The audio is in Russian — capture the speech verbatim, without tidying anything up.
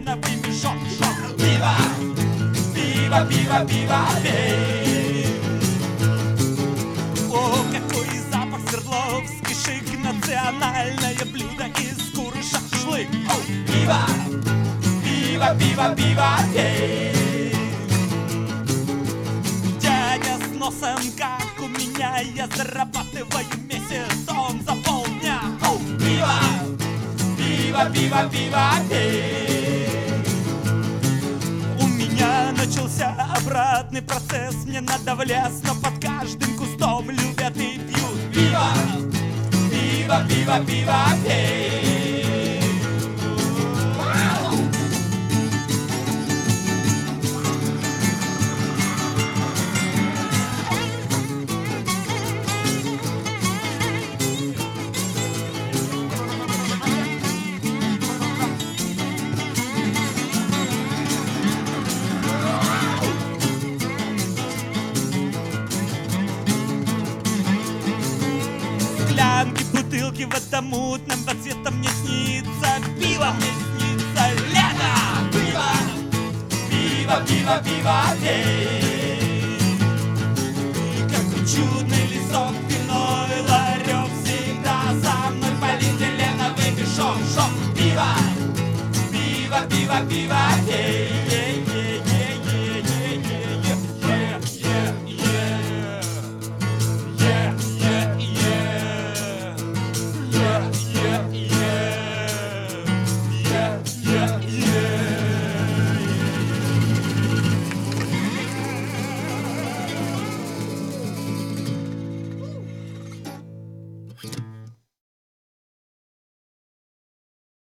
полиэтиленовый мешок. Шок. Пиво, пиво, пиво, пиво, пей. О, какой запах Свердловский шик, национальное блюдо из куры шашлык. О, пиво, пиво, пиво, пиво, пей. Дядя с носом, как у меня, я зарабатываю месяц, он за полдня. О, пиво, пиво, пиво, пиво, пей. У меня начался обратный процесс, мне надо в лес, но под каждым кустом любят и пьют. Пиво, пиво, пиво, пиво, пей. Склянки, бутылки в этом мутном цветом мне снится. Пиво мне снится, лето. Пиво, пиво, пиво, пиво, пей. И какой чудный лесок, пивной ларек, всегда за мной полиэтиленовый мешок. Шок. Пиво, пиво, пиво, пиво, пей.